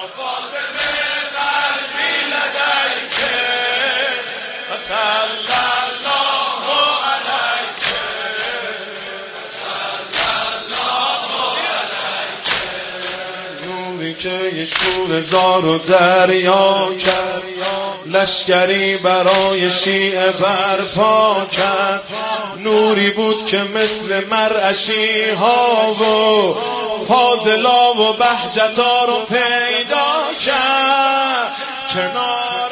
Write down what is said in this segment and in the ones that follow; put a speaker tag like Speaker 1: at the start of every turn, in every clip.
Speaker 1: که یه شورزار و دریا کرد، لشکری برای شیعه برپا کرد. نوری بود که مثل مرعشی ها و فاضلا و بهجتا رو پیدا کرد. کنار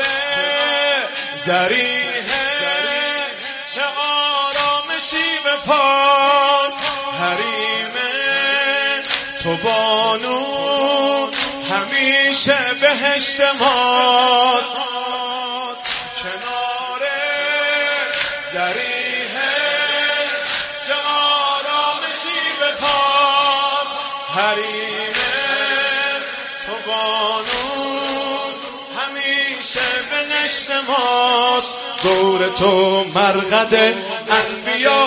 Speaker 1: ذریحه چه آرامشی به پاس، حریم تو بانو همیشه بهشت ماست. کنار ذریحه چه آرامشی به پاس، حریم تو بانو همیشه بهشت ماست. دور تو مرقد انبیا،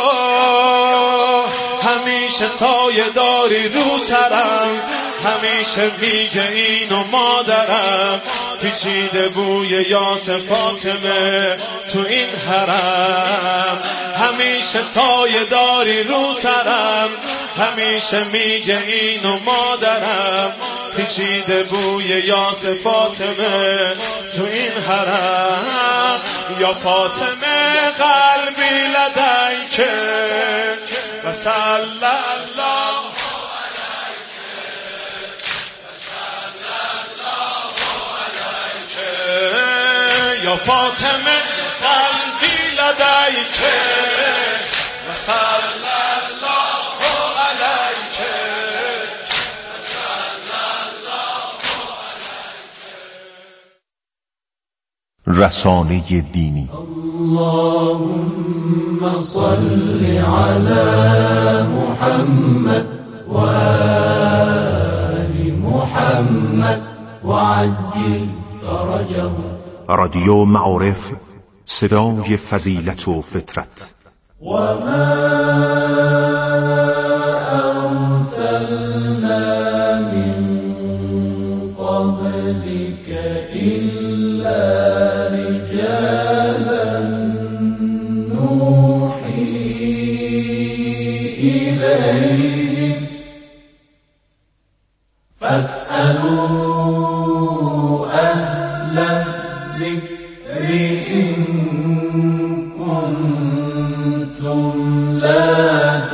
Speaker 1: همیشه سایه داری رو سرم، همیشه میگه اینو مادرم. پیچیده بوی یاس فاطمه تو این حرم، همیشه سایه داری رو سرم، همیشه میگه اینو مادرم. پیچیده بوی یاس فاطمه تو این حرم. یا فاطمه قلبی لدیک و صلی الله یا فاطمه قلبی لدیک و صلی الله علیک و صلی الله علیک.
Speaker 2: رسانه دینی.
Speaker 3: اللهم صل علی محمد و آل محمد و عجل فرجه.
Speaker 2: رادیو معارف، صدای فضیلت و فطرت.
Speaker 3: و ما ارسلنا من قبلك الا رجالا نوحی الیهم فاسألوا اهل الذكر إن كنتم لا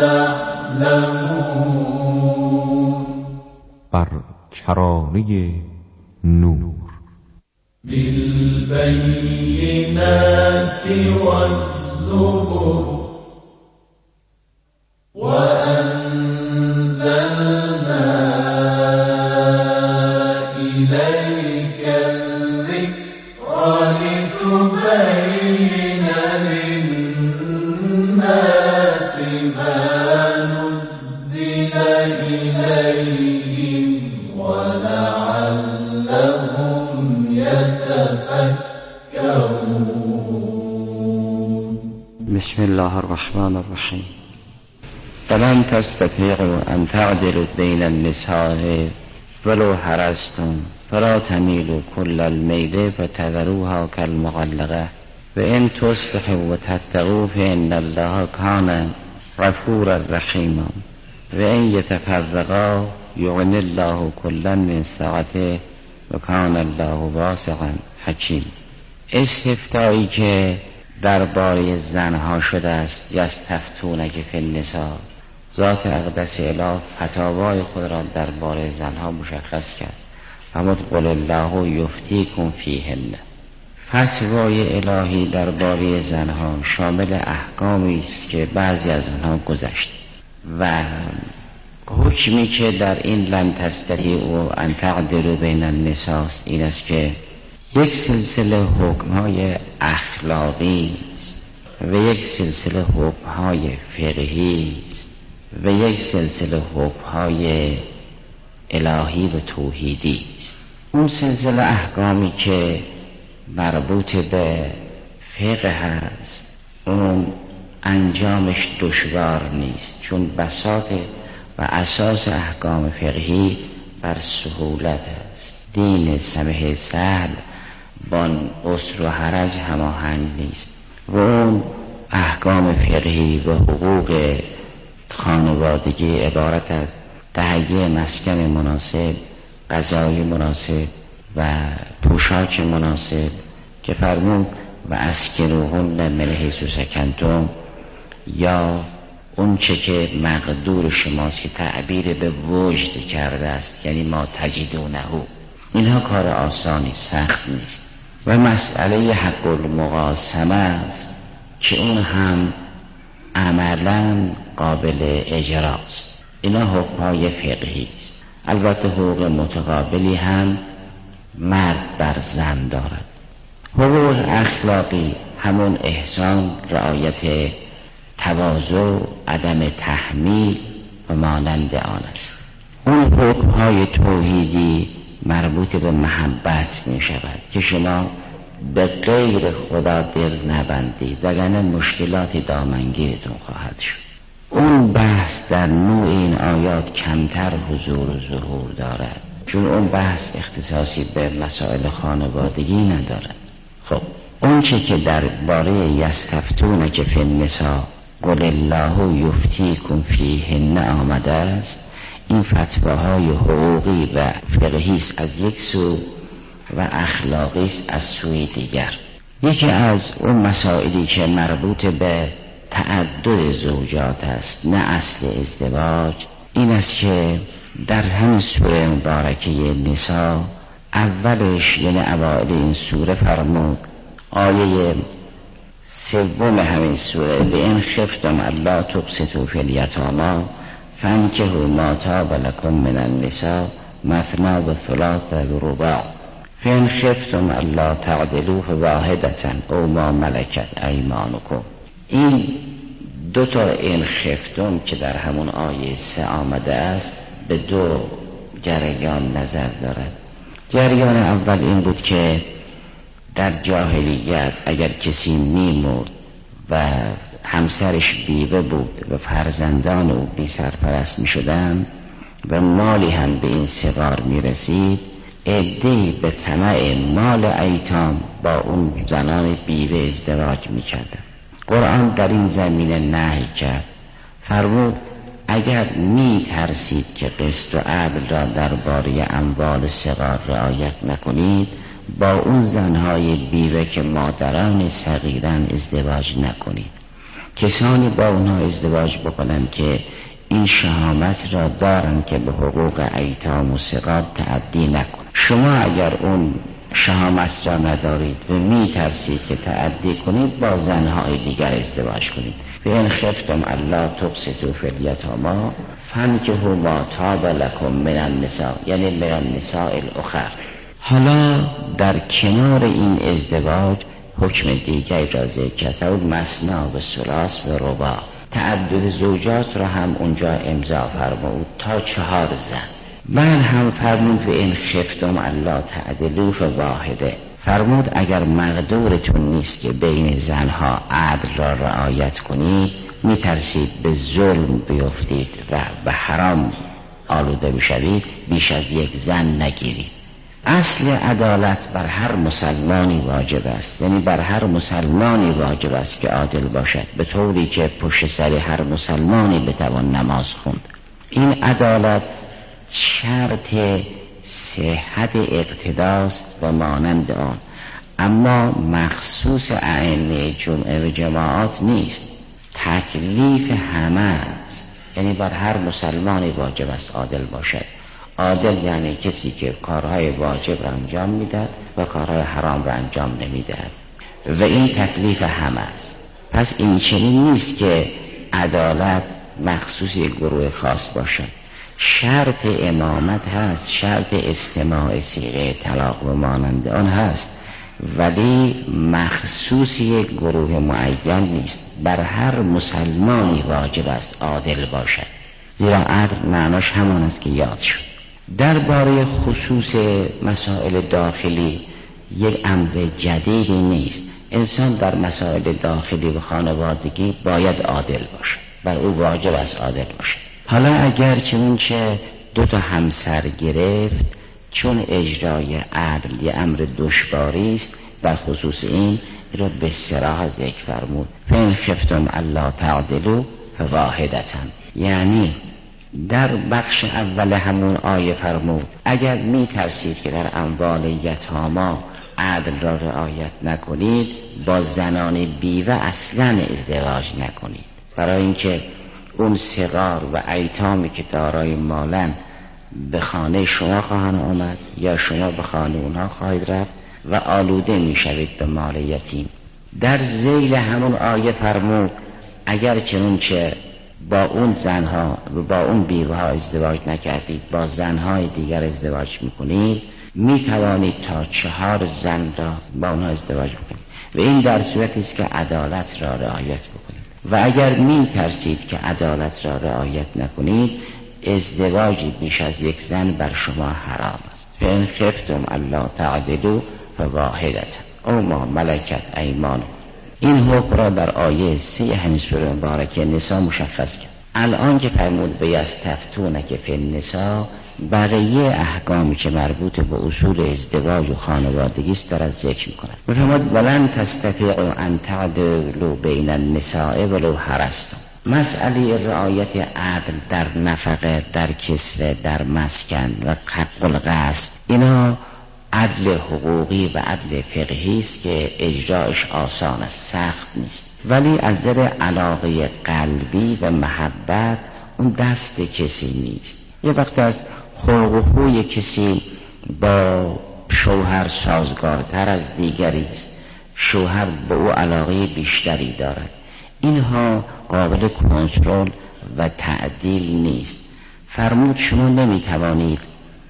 Speaker 3: تعلمون.
Speaker 2: بر کرانه نور.
Speaker 3: بالبينات والزبر وأنزلنا إليك الذكر لتبين للناس ما نزل إليهم ولعلهم يتفكرون.
Speaker 4: بسم الله الرحمن الرحیم. فلن تستطيعوا أن تعدلوا بين النساء ولو حرصتم فلا تميلوا كل الميل فتذروها كالمعلقة وإن تصلحوا وتتقوا فإن الله كان غفورا رحيما وإن يتفرقا يغني الله كلا من سعته وكان الله واسعا حکیم. استفتایی که درباره زنها شده است، یستفتونک فی النساء، ذات اقدس اله فتاوای خود را درباره زنها مشخص کرد. فرمود قل الله یفتیکم فیهن. فتوای الهی درباره زنها شامل احکامی است که بعضی از آنها گذشت و حکمی که در این لن تستطیعوا ان تعدلوا بین النساء این است که یک سلسله حکم‌های اخلاقی است و یک سلسله حکم‌های فقهی است و یک سلسله حکم‌های الهی و توحیدی است. اون سلسله احکامی که مربوط به فقه هست اون انجامش دشوار نیست، چون بساط و اساس احکام فقهی بر سهولت است دین سمح سهل با عسر و حرج هماهنگ نیست و اون احکام فقهی و حقوق خانوادگی عبارت از تهیه مسکن مناسب، غذای مناسب و پوشاک مناسب که فرمود و اسکنوهن من حیث سکنتم، یا اون چه که مقدور شماست که تعبیر به وجد کرده است، یعنی ما تجدونه. اینها کار آسانی، سخت نیست. و مسئله حق المقاسمه است که اون هم عملا قابل اجراست. اینا حکم‌های فقهی است. البته حقوق متقابلی هم مرد بر زن دارد. حقوق اخلاقی همون احسان، رعایت تواضع، عدم تحمیل و مانند آن است. اون حکم‌های توحیدی مربوط به محبت می شود که شما به غیر خدا دل نبندید وگرنه مشکلاتی دامنگیرتون خواهد شد. اون بحث در نوع این آیات کمتر حضور و ظهور دارد، چون اون بحث اختصاصی به مسائل خانوادگی ندارد. خب اون چه که در باره یستفتونک فی النساء قل الله یفتیکم فیهن آمده است، این فتواهای حقوقی و فقهی است از یک سو و اخلاقی است از سوی دیگر. یکی از اون مسائلی که مربوط به تعدد زوجات است نه اصل ازدواج، این است که در همین سوره مبارکه نساء اولش، یعنی اوائل این سوره فرمود، آیه سوم همین سوره به این خفتم الا تقسطوا فی الیتامی فانکحوا ما طاب لکم من النساء مثنی و ثلاث و رباع فان خفتم الا تعدلوا فواحدة او ما ملکت ایمانکم. این دو تا این خفتم که در همون آیه 3 آمده است به دو جریان نظر دارد. جریان اول این بود که در جاهلیت اگر کسی می‌مرد و همسرش بیوه بود و فرزندان او بی سرپرست می‌شدند و مالی هم به این صغار می‌رسید، عده‌ای به طمع مال ایتام با اون زنان بیوه ازدواج می‌کردند. قرآن در این زمینه نهی کرد، فرمود اگر می‌ترسید که قسط و عدل را درباره اموال صغار رعایت نکنید، با اون زنهای بیوه که مادران صغیرن ازدواج نکنید. کسانی با اونها ازدواج بکنن که این شهامت را دارن که به حقوق ایتام و صغار تعدی نکن. شما اگر اون شهامت را ندارید و میترسید که تعدی کنید، با زنهای دیگر ازدواج کنید. و این خفتم الا تقسطوا فی الیتامی فانکحوا ما طاب لکم من النساء، یعنی من النساء الاخر. حالا در کنار این ازدواج حکم دیگر را ذکر کرد، اون مثنی و ثلاث و رباع، تعدد زوجات را هم اونجا امضا فرمود تا 4 زن. بعد هم فرمود و این خفتم الا تعدلوا فواحده، فرمود اگر مقدورتون نیست که بین زنها عدل را رعایت کنید، میترسید به ظلم بیفتید و به حرام آلوده بشوید، بیش از 1 زن نگیرید. اصل عدالت بر هر مسلمانی واجب است، یعنی بر هر مسلمانی واجب است که عادل باشد، به طوری که پشت سر هر مسلمانی بتوان نماز خوند. این عدالت شرط صحت اقتداست و مانند آن، اما مخصوص ائمه جمعه و جماعات نیست، تکلیف همه است، یعنی بر هر مسلمانی واجب است عادل باشد. عادل یعنی کسی که کارهای واجب را انجام میدهد و کارهای حرام را انجام نمیدهد و این تکلیف همه است. پس این چنین نیست که عدالت مخصوص یک گروه خاص باشد. شرط امامت هست، شرط استماع صیغه طلاق و مانند آن هست، ولی مخصوص یک گروه معین نیست. بر هر مسلمانی واجب است عادل باشد، زیرا عدل معناش همان است که یاد شد. درباره خصوص مسائل داخلی یک امر جدیدی نیست. انسان در مسائل داخلی و خانوادگی باید عادل باشد، بر او واجب است عادل باشد. حالا اگر چنانچه 2 همسر گرفت، چون اجرای عدل یه امر دشواری است، در خصوص این رو به صراحت ذکر فرمود فإن خفتم الا تعدلوا فواحدة. یعنی در بخش اول همون آیه فرمود اگر می ترسید که در اموال یتاما عدل را رعایت نکنید، با زنان بیوه اصلا ازدواج نکنید، برای اینکه اون صغار و ایتامی که دارای مالن به خانه شما خواهند آمد یا شما به خانه اونها خواهید رفت و آلوده می شوید به مال یتیم. در ذیل همون آیه فرمود اگر چنانچه با اون زنها و با اون بیوه ها ازدواج نکردید، با زنهای دیگر ازدواج میکنید، میتوانید تا 4 زن را با اونها ازدواج بکنید و این در صورتی است که عدالت را رعایت بکنید. و اگر میترسید که عدالت را رعایت نکنید، ازدواجی بیش از 1 زن بر شما حرام است. فإن خفتم الا تعدلوا فواحدة او ما ملکت ایمانکم. این حکم را در آیه 3 همین سوره مبارکه نساء مشخص کرد. الان که فرمود بیستفتونک فی النساء، بقیه احکامی که مربوط به اصول ازدواج و خانوادگی است دارد ذکر می‌کند. می‌فرماید ولن تستطیعوا ان تعدلوا بین النساء ولو حرصتم. مسئله رعایت عدل در نفقه، در کسوه، در مسکن و حق القصد، اینا عدل حقوقی و عدل فقهی است که اجراش آسان است، سخت نیست، ولی از در علاقه قلبی و محبت اون دست کسی نیست. یه وقت از خلق و خوی کسی با شوهر سازگارتر از دیگری است، شوهر به او علاقه بیشتری دارد، اینها قابل کنترل و تعدیل نیست. فرمود شما نمیتوانید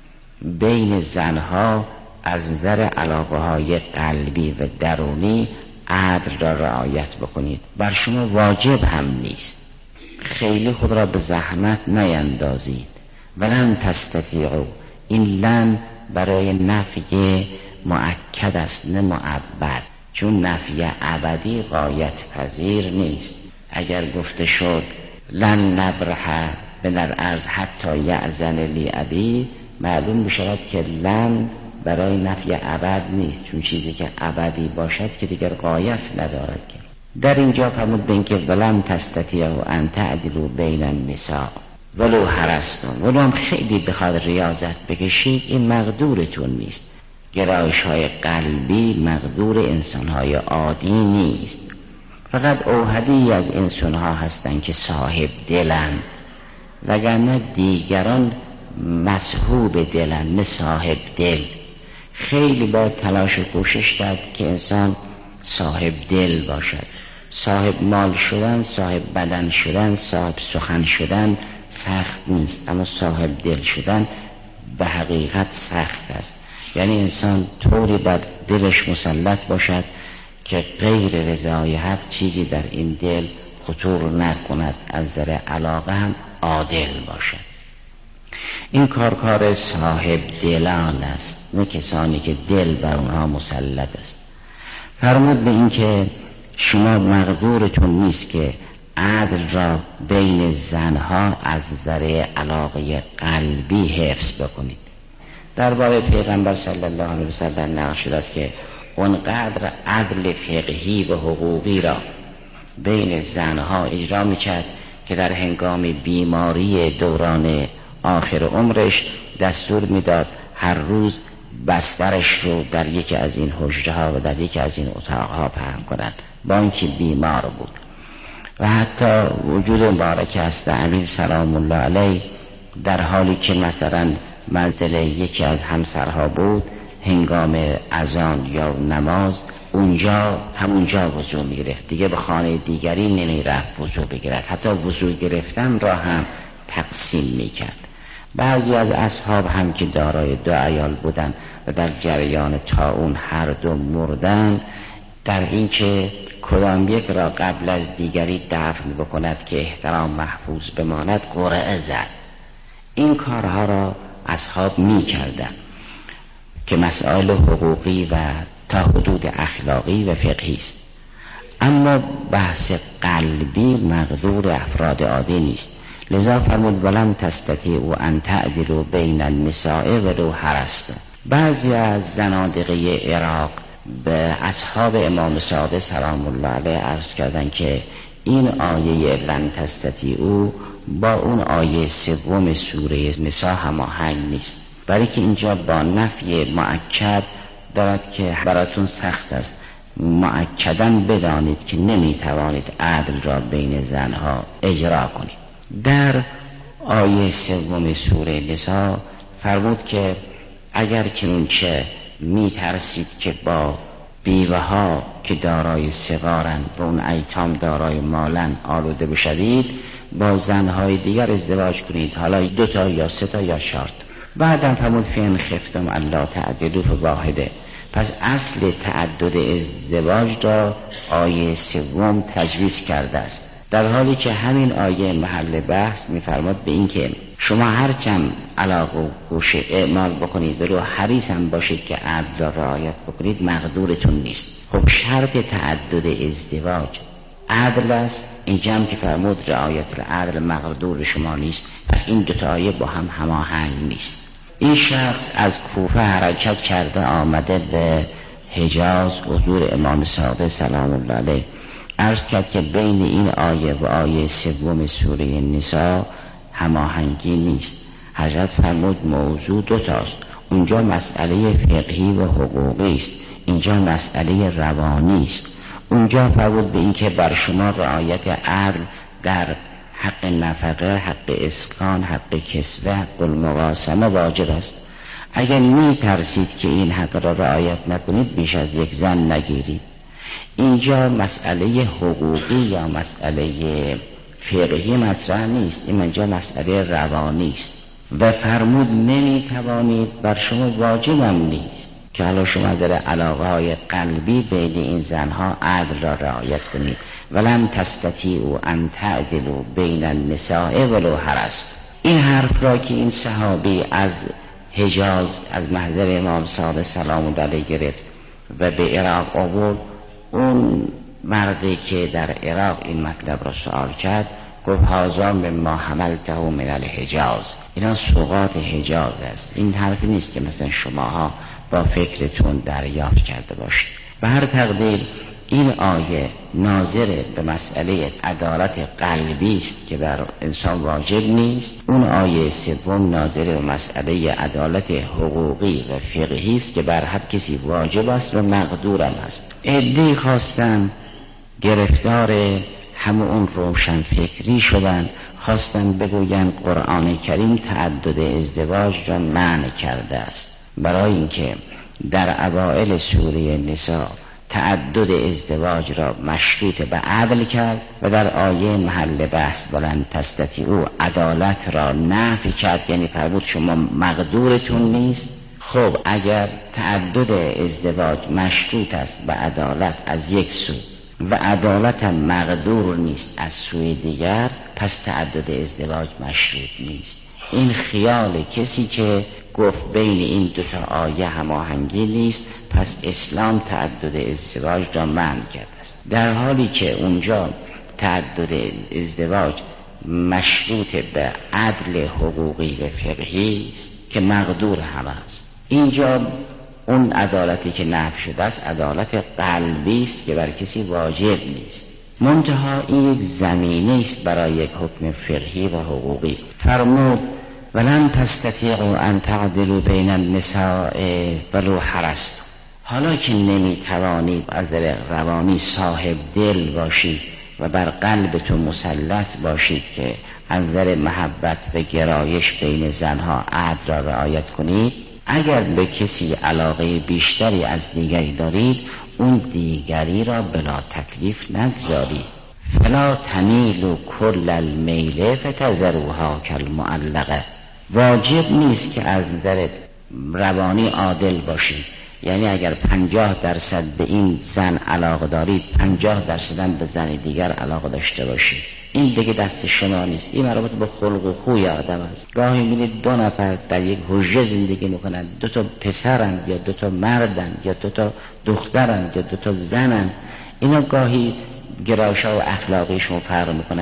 Speaker 4: بین زنها از نظر علاقه های قلبی و درونی عدل را رعایت بکنید، بر شما واجب هم نیست. خیلی خود را به زحمت نیندازید. ولن تستطیعوا، این لن برای نفی مؤکد است نه مؤبد، چون نفی ابدی غایت پذیر نیست. اگر گفته شد لن نبرح من الارض حتی یأذن لی ابی، معلوم میشود که لن برای نفی ابد نیست، چون چیزی که ابدی باشد که دیگر غایت ندارد. که در اینجا فرمود به اینکه ولن تستطیعوا ان تعدلوا بین النساء ولو حرصتم، ولو هم خیلی بخواد ریاضت بکشید این مقدورتون نیست. گرایش های قلبی مقدور انسان های عادی نیست، فقط اوحدی از انسان ها هستند که صاحب دلن، وگرنه دیگران مسحوب دلن نه صاحب دل. خیلی باید تلاش و کوشش کرد که انسان صاحب دل باشد. صاحب مال شدن، صاحب بدن شدن، صاحب سخن شدن سخت نیست، اما صاحب دل شدن به حقیقت سخت است. یعنی انسان طوری بر دلش مسلط باشد که غیر رضای حق چیزی در این دل خطور نکند، از نظر علاقه هم عادل باشد. این کار صاحب دلان است، نه کسانی که دل بر اونها مسلط است. فرمود به این که شما مقدورتون نیست که عدل را بین زنها از نظر علاقه قلبی حفظ بکنید. درباره پیغمبر صلی الله علیه و سلم نقل شده است که اونقدر عدل فقهی و حقوقی را بین زنها اجرا میکرد که در هنگام بیماری دوران آخر عمرش دستور میداد هر روز بسترش رو در یکی از این حجره ها و در یکی از این اتاقها پهن کنند، با اینکه بیمار بود. و حتی وجود مبارک است امیر سلام الله علیه در حالی که مثلا منزل یکی از همسرها بود، هنگام اذان یا نماز همونجا وضو میگرفت، دیگه به خانه دیگری نمیرفت وضو بگیرد، حتی وضو گرفتن را هم تقسیم میکرد. بعضی از اصحاب هم که دارای 2 عیال بودند و در جریان طاعون هر دو مردند، در این که کدام یک را قبل از دیگری دفن بکند که احترام محفوظ بماند قرعه زد. این کارها را اصحاب می کردن که مسائل حقوقی و تا حدود اخلاقی و فقهی است. اما بحث قلبی مقدور افراد عادی نیست. لذا فرمود ولن تستطیعوا ان تعدلوا بین النساء ولو حرصتم. بعضی از زنادقه عراق به اصحاب امام صادق سلام الله علیه عرض کردند که این آیه لن تستطیعوا با اون آیه سوم سوره نساء هماهنگ نیست، برای که اینجا با نفی مؤکد دارد که براتون سخت است، مؤکداً بدانید که نمیتوانید عدل را بین زنها اجرا کنید. در آیه سوم سوره نساء فرمود که اگر چنانچه میترسید که با بیوه ها که دارای صغارند و اون ایتام دارای مالند آلوده بشوید، با زنهای دیگر ازدواج کنید، حالا 2 تا یا 3 تا یا 4 تا. بعدم فرمود فین خفتم الا تعدلوا فواحده. پس اصل تعدد ازدواج را آیه سوم تجویز کرده است، در حالی که همین آیه محل بحث می‌فرماد به این که شما هرچند علاقه و گوشه اعمال بکنید ولو حریص هم باشید که عدل را رعایت بکنید، مقدورتون نیست. خب شرط تعدد ازدواج عدل است، اینجا هم که فرمود رعایت العدل مقدور شما نیست، پس این 2 تا آیه با هم هماهنگ نیست. این شخص از کوفه حرکت کرده آمده به حجاز حضور امام صادق سلام الله علیه، عرض کرد که بین این آیه و آیه سوم سوره نساء هماهنگی نیست. حضرت فرمود موضوع 2 تاست، اونجا مسئله فقهی و حقوقی است، اینجا مسئله روانی است. اونجا فرمود به این که بر شما رعایت عدل در حق نفقه، حق اسکان، حق کسوه، حق المقاسمه واجب است. اگر می ترسید که این حق را رعایت نکنید بیش از 1 زن نگیرید. اینجا مسئله حقوقی یا مسئله فقهی مطرح نیست، اینجا مسئله روانی است. و فرمود نمی توانید، بر شما واجب هم نیست که حالا شما در علاقه های قلبی بین این زنها عدل را رعایت کنید. ولن تستطیعوا ان تعدلوا بین النساء ولو حرصتم. این حرف را که این صحابی از حجاز از محضر امام صادق سلام الله علیه گرفت و به عراق آورد، اون مردی که در عراق این مطلب را سوال کرد گفت هذا مما حملته من الحجاز، اینا سوغات حجاز است. این حرفی نیست که مثلا شماها با فکرتون دریافت کرده باشید. به هر تقدیر این آیه ناظر به مسئله عدالت قلبی است که بر انسان واجب نیست. اون آیه سوم ناظر به مسئله عدالت حقوقی و فقهی است که بر هر کسی واجب است و مقدور است. عده‌ای خواستن گرفتار همون روشن فکری شدن، خواستن بگوین قرآن کریم تعدد ازدواج را منع کرده است، برای اینکه در اوائل سوره نساء تعدد ازدواج را مشروط به عدل کرد و در آیه محل بحث ولن تستطیعوا عدالت را نفی کرد، یعنی فرمود شما مقدورتون نیست. خب اگر تعدد ازدواج مشروط است به عدالت از یک سو و عدالت هم مقدور نیست از سوی دیگر، پس تعدد ازدواج مشروط نیست. این خیال کسی که گفت بین این 2 تا آیه هماهنگی نیست، پس اسلام تعدد ازدواج را منع کرده است، در حالی که اونجا تعدد ازدواج مشروط به عدل حقوقی و فقهی است که مقدور هم است. اینجا اون عدالتی که نفی شده است عدالت قلبی است که بر کسی واجب نیست. منتها این یک زمینه است برای یک حکم فقهی و حقوقی. فرمود ولن تستطیعوا ان تعدلوا بین النساء ولو حرصتم. حالا که نمیتوانید از در روانی صاحب دل باشید و بر قلبتون مسلط باشید که از در محبت و گرایش بین زنها عدل را رعایت کنید، اگر به کسی علاقه بیشتری از دیگری دارید، اون دیگری را بلا تکلیف نگذارید. فلا تمیلوا کل المیل فتذروها کالمعلقه. واجب نیست که از نظر روانی عادل باشید، یعنی اگر 50% به این زن علاقه دارید 50% هم به زن دیگر علاقه داشته باشید. این دیگه دست شما نیست، این مربوط به خلق و خوی آدم است. گاهی می‌بینید 2 نفر در یک حجره زندگی میکنن، 2 تا پسرن یا 2 تا مردن یا 2 تا دخترن یا 2 تا زنن، اینا گاهی گرایش‌ها و اخلاقیشون فرق میکند.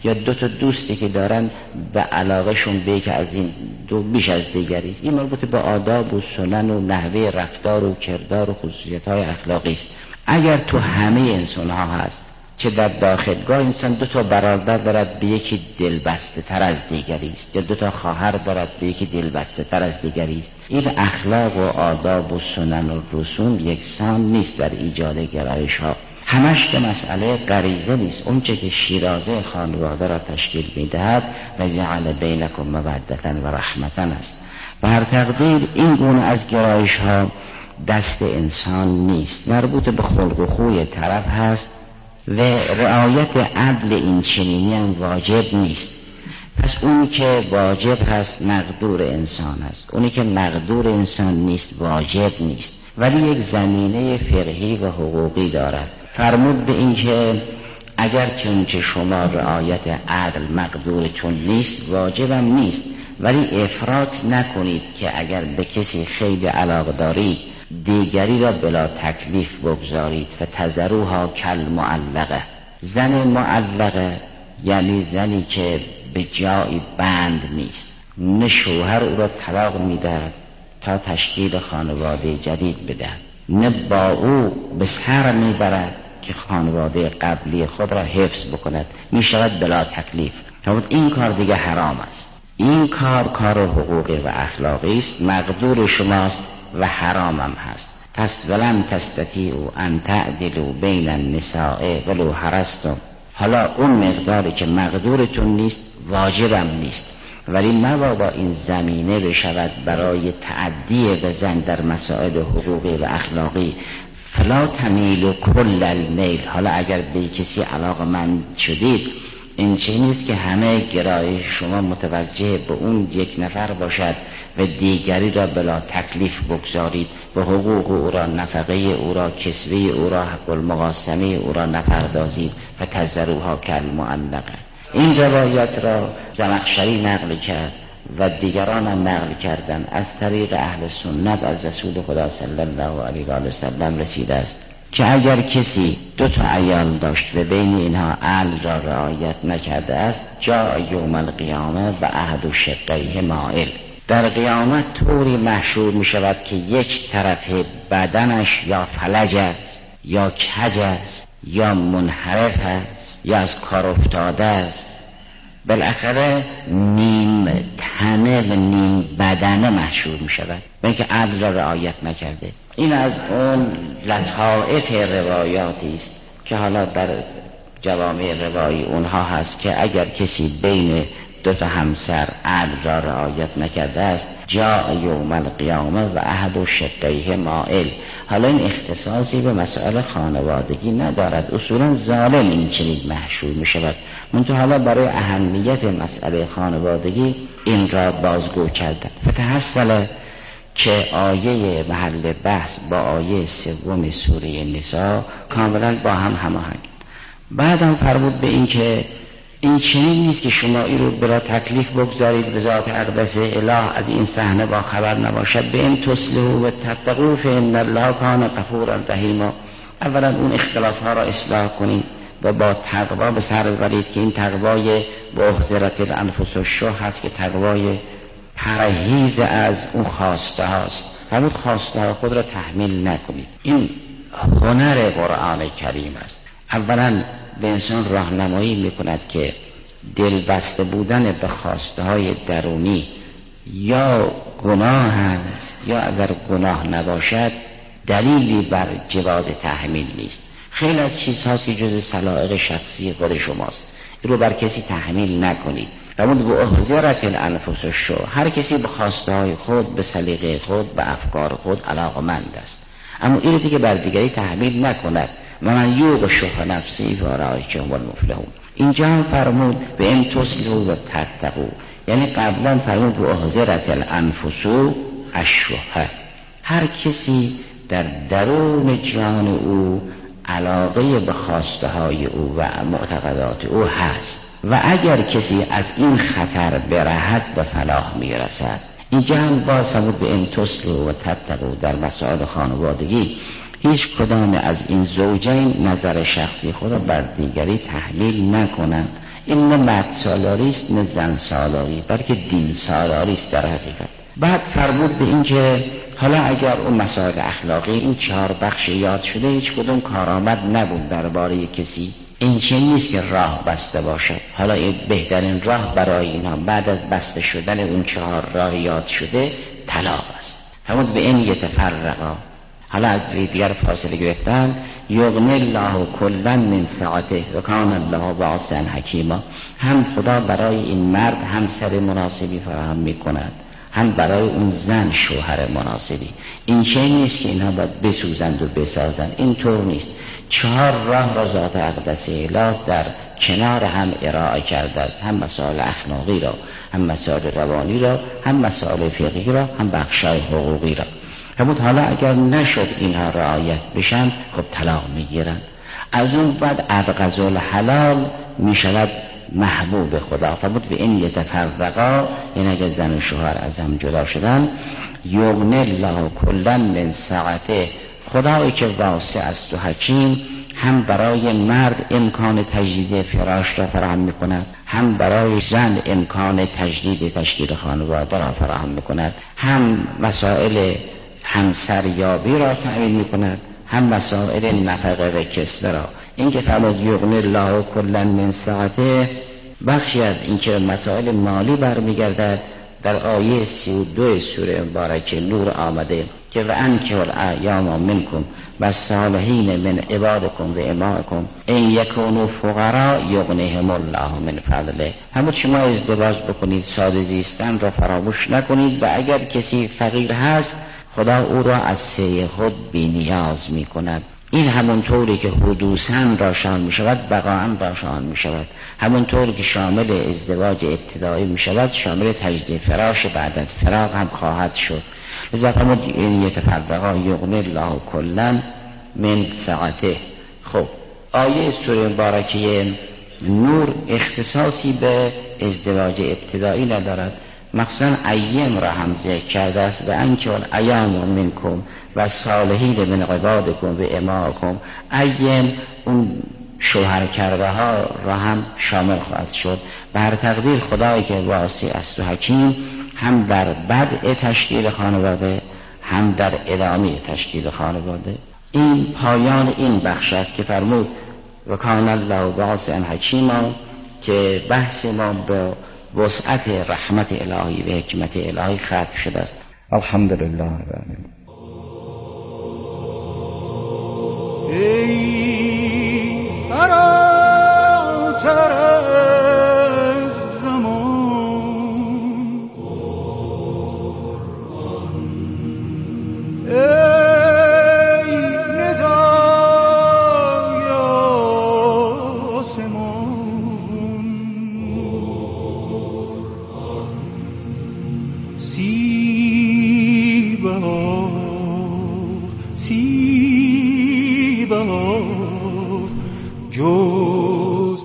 Speaker 4: یا دو تا دوستی که دارن به علاقهشون به که از این دو بیش از دیگری است. این مربوط به آداب و سنن و نحوه رفتار و کردار و خصوصیت‌های اخلاقی است. اگر تو همه انسان‌ها هست چه در داخلگاه انسان دو تا برادر دارد به یکی دلبسته تر از دیگری است، یا دو تا خواهر دارد به یکی دلبسته تر از دیگری است، این اخلاق و آداب و سنن و رسوم یکسان نیست در ایجاد گرایش ها. همش که مسئله غریزه نیست. اون چه که شیرازه خانواده را تشکیل میدهد و جعل بینکم مودة و رحمة است. و هر تقدیر این گونه از گرایش ها دست انسان نیست، مربوط به خلق و خوی طرف هست و رعایت عدل این چنینی هم واجب نیست. پس اونی که واجب هست مقدور انسان است، اونی که مقدور انسان نیست واجب نیست، ولی یک زمینه فقهی و حقوقی دارد. فرمود به این که اگر چون شما رعایت عدل مقدورتون نیست واجبم نیست، ولی افراط نکنید که اگر به کسی خیلی علاقه دارید دیگری را بلا تکلیف بگذارید. فتذروها کالمعلقه. زن معلقه یعنی زنی که به جایی بند نیست، نه شوهر او را طلاق میدهد تا تشکیل خانواده جدید بدهد، نه با او به سر میبرد که خانواده قبلی خود را حفظ بکند، میشود بلا تکلیف. این کار دیگه حرام است. این کار حقوقی و اخلاقی است، مقدور شماست و حرام هم هست. پس ولن تستطیعوا ان تعدلوا بین النساء ولو حرصتم. حالا اون مقداری که مقدورتون نیست واجبم نیست، ولی مبادا این زمینه بشود برای تعدی به زن در مسائل حقوقی و اخلاقی. فلا تمیلوا کل المیل. حالا اگر به کسی علاقه‌مند شدید این چه نیست که همه گرایش شما متوجه به اون یک نفر باشد و دیگری را بلا تکلیف بگذارید و حقوق او را، نفقه او را، کسوه او را، حق المقاسمه او را نپردازید. و تذروها کالمعلقه. این روایت را زمخشری نقل کرد و دیگران هم نقل کردن از طریق اهل سنت از رسول خدا صلی الله علیه و سلم رسیده است که اگر کسی دو تا عیال داشت و بین اینها عدل را رعایت نکرده است جاء یوم القیامه و احد شقیه مائل. در قیامت طوری محشور می شود که یک طرف بدنش یا فلج است یا کج است یا منحرف است یا از کار افتاده است، بالاخره نیم تنه و نیم بدنه محشور می شود و اینکه عدل را رعایت نکرده. این از اون لطائف روایاتی است که حالا در جوامع روایی اونها هست که اگر کسی بین دو تا همسر عدل را رعایت نکرده است جاء یوم القیامه و احد شقیه مائل. حالا این اختصاصی به مسائل خانوادگی ندارد، اصولا ظالم این چنین محشور می شود. منتها حالا برای اهمیت مسئله خانوادگی این را بازگو کردن. فتحصل که آیه محل بحث با آیه 3 سوره نساء کاملا با هم هماهنگ. بعد هم فرمود به این که این چنین نیست که شما این رو بلا تکلیف بگذارید به ذات اقدس اله از این صحنه با خبر نباشد. به این تصلحوا و تتقوا فان الله کان غفورا رحیما. اولا اون اختلاف ها را اصلاح کنید و با تقوا به سر ببرید که این تقوای با احضرت الانفس الشح هست که تقوای پرهیز از اون خواسته هاست. همون خواسته ها خود را تحمیل نکنید. این هنر قرآن کریم است. اولا به انسان راهنمایی میکند که دلبسته بودن به خواسته های درونی یا گناه است یا اگر گناه نباشد دلیلی بر جواز تحمیل نیست. خیلی از چیزهاست که جز سلائق شخصی خود شماست، این رو بر کسی تحمیل نکنید. اما به احضرت الانفس الشح، هر کسی به خواسته های خود، به سلیقه خود، به افکار خود علاقمند است، اما این رو دیگه بر دیگری تحمیل نکند. و من یوق شح نفسی فاولئک هم المفلحون. اینجا هم فرمود به این تصلحوا و تتقوا، یعنی قبلا فرمود به احضرت الانفس الشح. هر کسی در درون جان او علاقه به خواسته های او و معتقدات او هست و اگر کسی از این خطر برهد به فلاح میرسد. اینجا هم باز فرمود به این تصلحوا و تتقوا. در مسائل خانوادگی هیچ کدام از این زوجین نظر شخصی خود را بر دیگری تحمیل نکنند. این نه مرد سالاری است نه زن سالاری، بلکه دین سالاری است در حقیقت. بعد فرمود به این که حالا اگر اون مسائل اخلاقی این 4 بخش یاد شده، هیچ کدوم کارآمد نبود درباره کسی، این چه نیست که راه بسته باشد. حالا بهترین راه برای اینها بعد از بسته شدن اون 4 راه یاد شده طلاق است. فرمود به این یتفرقا، حالا از دیگر فاصله گرفتن، یغنی الله کلا من سعته و کان الله واسعا حکیما. هم خدا برای این مرد همسر مناسبی فراهم میکند، هم برای اون زن شوهر مناسبی. این چه نیست که اینها باید بسوزند و بسازند، این طور نیست. 4 راه را ذات اقدس اله در کنار هم ارائه کرده است، هم مسائل اخلاقی را، هم مسائل روانی را، هم مسائل فقهی را، هم بخشای حقوقی را. فرمود حالا اگر نشد اینها رعایت بشن، خب طلاق میگیرن. از اون بعد ابغض الحلال میشود محبوب خدا. فرمود به این یتفرقا، این اگر زن و شوهر از هم جدا شدن، یغنی الله کلا من سعته، خدایی که واسع است و حکیم هم برای مرد امکان تجدید فراش را فراهم میکند، هم برای زن امکان تجدید تشکیل خانواده را فراهم میکند، هم مسائل همسریابی را تأمین میکند، هم مسائل نفقه و کسبه را. این که فرمود یغنی الله کلا من سعته، بخشی از این که مسائل مالی برمیگردد در آیه 32 سوره مبارکه نور آمده که و انکحوا الایام منکم والصالحین من عبادکم و امائکم ان یکونوا فقراء یغنیهم الله من فضله. همون شما ازدواج بکنید، ساده زیستن را فراموش نکنید و اگر کسی فقیر هست خدا او را از سعی خود بی نیاز می کند. این همونطوری که حدوثاً راشان می شود بقاءً راشان می شود، همونطوری که شامل ازدواج ابتدایی می شود شامل تجدید فراش بعد از فراق هم خواهد شد. لذا فرمود این یتفرقا یغنی الله کلا من سعته. خب آیه سوره مبارکه نور اختصاصی به ازدواج ابتدایی ندارد، مخصوصا ایام را هم ذکر کرده است و انکحوا الایام منکم و صالحین من عبادکم و امائکم. ایام اون شوهر کرده ها را هم شامل خواهد شد. بر تقدیر خدایی که واسع است و حکیم هم در بدء تشکیل خانواده هم در ادامه تشکیل خانواده. این پایان این بخش است که فرمود و کان الله واسعا حکیما، که بحث ما به وسعت رحمت الهی و حکمت الهی ختم شده است. الحمدلله رب العالمین.
Speaker 5: ای فراتر از زمان، ای ندای آسمان، سی بهار جز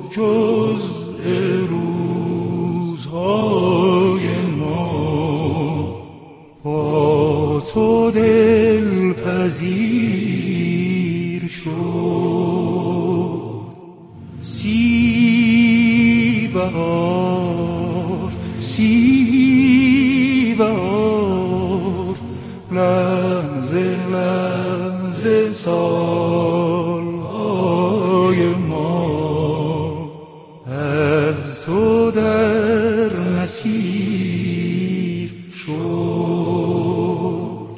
Speaker 5: روزهای ما، با تو دلپذیر شد. سی بهار لحظه لحظه سالهای ما از تو در مسیر شد.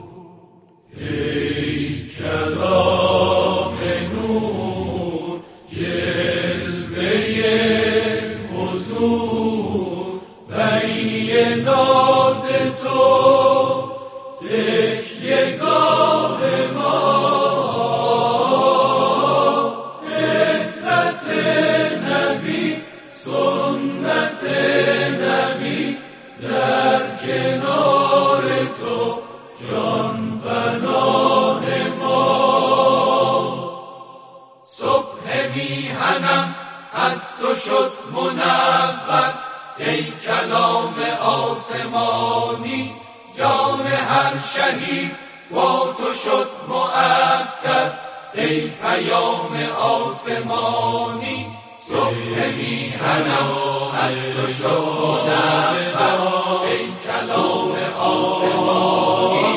Speaker 5: ای کلام نور جلوه حضور، بینات تو تکیه‌گاه ما، عطرت نبی سنت نبی در کنار تو جان پناه ما. صبح میهنم از تو شد منور، ای کلام آسمانی جان هر شهید با تو شد معطر، ای پیام آسمانی صبح میهنم از تو شد منور